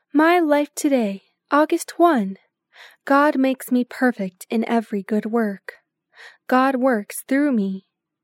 My life today, August 1. God makes me perfect in every good work. God works through me.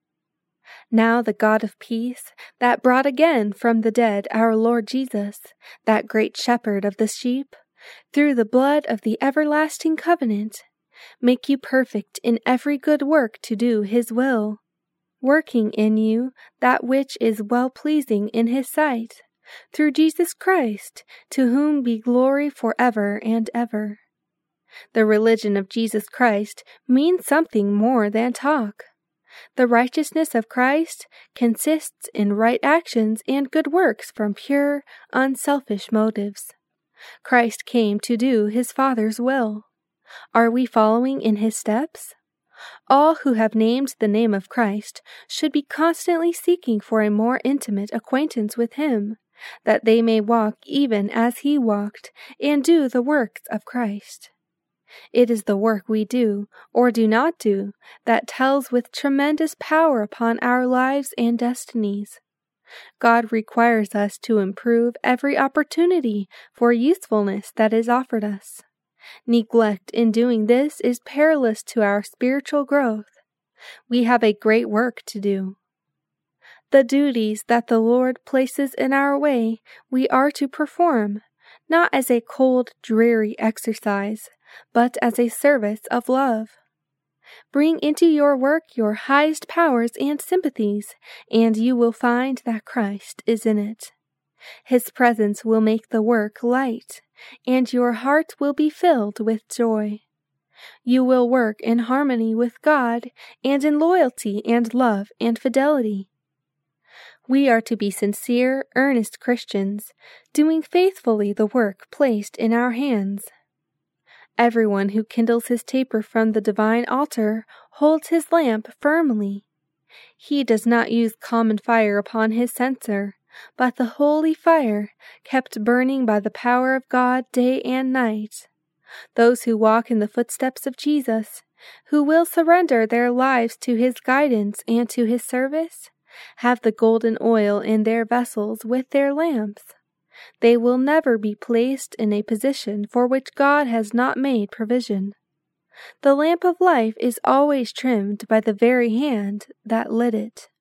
Now the God of peace, that brought again from the dead our Lord Jesus, that great shepherd of the sheep, through the blood of the everlasting covenant, make you perfect in every good work to do his will, working in you that which is well-pleasing in his sight, through Jesus Christ, to whom be glory forever and ever. The religion of Jesus Christ means something more than talk. The righteousness of Christ consists in right actions and good works from pure, unselfish motives. Christ came to do his Father's will. Are we following in his steps? All who have named the name of Christ should be constantly seeking for a more intimate acquaintance with him, that they may walk even as he walked and do the works of Christ. It is the work we do, or do not do, that tells with tremendous power upon our lives and destinies. God requires us to improve every opportunity for usefulness that is offered us. Neglect in doing this is perilous to our spiritual growth. We have a great work to do. The duties that the Lord places in our way we are to perform, not as a cold, dreary exercise, but as a service of love. Bring into your work your highest powers and sympathies, and you will find that Christ is in it. His presence will make the work light, and your heart will be filled with joy. You will work in harmony with God and in loyalty and love and fidelity. We are to be sincere, earnest Christians, doing faithfully the work placed in our hands. Everyone who kindles his taper from the divine altar holds his lamp firmly. He does not use common fire upon his censer, but the holy fire kept burning by the power of God day and night. Those who walk in the footsteps of Jesus, who will surrender their lives to his guidance and to his service, have the golden oil in their vessels with their lamps. They will never be placed in a position for which God has not made provision. The lamp of life is always trimmed by the very hand that lit it.